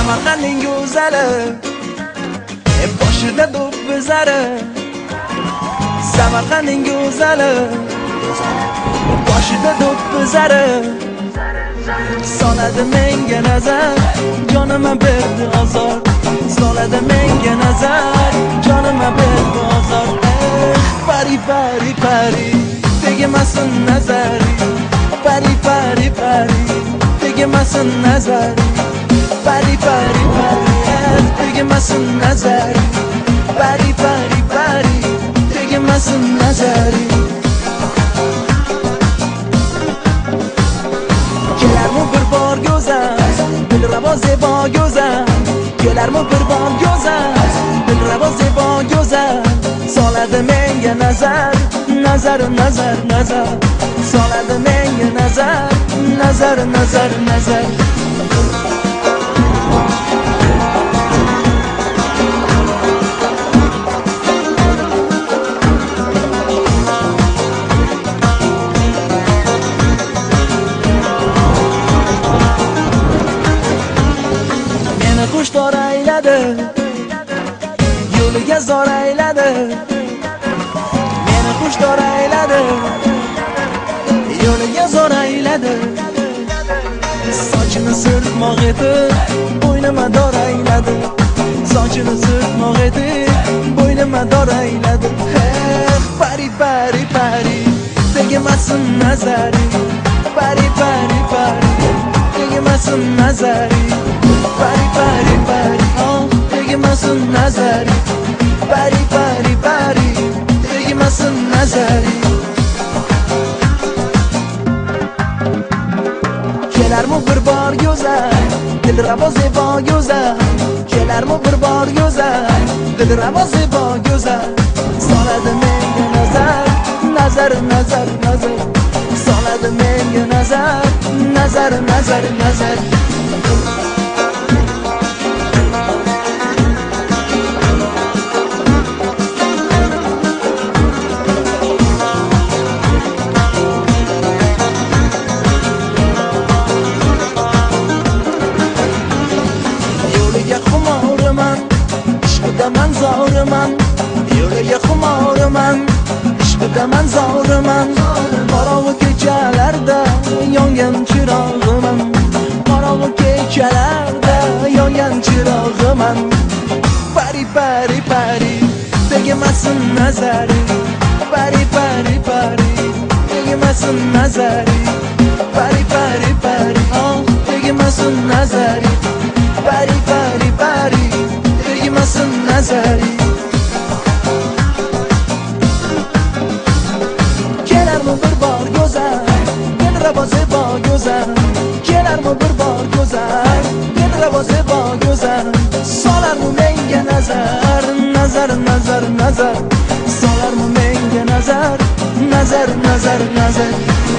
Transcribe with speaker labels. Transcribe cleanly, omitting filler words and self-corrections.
Speaker 1: Samarqandning go'zali boshida do'ppizari. Samarqandning go'zali boshida do'ppizari. Soladi menga nazar, jonima berdi ozor. Soladi menga nazar, jonima berdi ozor. Pari pari pari, tegmasin nazari. Pari pari pari, tegmasin nazari. Pari pari pari, tegmasin nazari. Pari pari pari, tegmasin nazari. Kelarmi bir bor go'zal, dilrabo zebo go'zal. Kelarmi bir bor go'zal, dilrabo zebo go'zal. Soladi menga nazar, nazar nazar nazar. Soladi menga nazar, nazar nazar nazar. Xushtor ayladi, yo'liga zor ayladi. Meni xushtor ayladi, yo'liga zor ayladi. Sochini sirtmoq etib, bo'ynima dor ayladi. Sochini sirtmoq etib, bo'ynima dor ayladi. Pari pari pari, tegmasin nazari. Pari pari pari, tegmasin nazari. Pari pari pari, tegmasin nazari. Pari pari pari, tegmasin nazari. Kelarmi bir bor go'zal, dilrabo zebo go'zal. Kelarmi bir bor go'zal, dilrabo zebo go'zal. Soladi menga nazar, nazar nazar nazar. Soladi menga nazar, nazar nazar nazar. Man zo'riman, yo'liga xumoriman, ishqidaman zo'riman. Qorong'u kechalarda yongan chirog'iman. Qorong'u kechalarda yongan chirog'iman. Pari pari pari, tegmasin nazari. Pari pari pari, tegmasin nazari. Pari pari pari, tegmasin nazari. Pari pari pari, tegmasin nazari. Kelarmi bir bor go'zal, dilrabo zebo go'zal. Kelarmi bir bor go'zal, dilrabo zebo go'zal. Solarmi menga nazar, nazar nazar nazar. Solarmi menga nazar, nazar nazar nazar.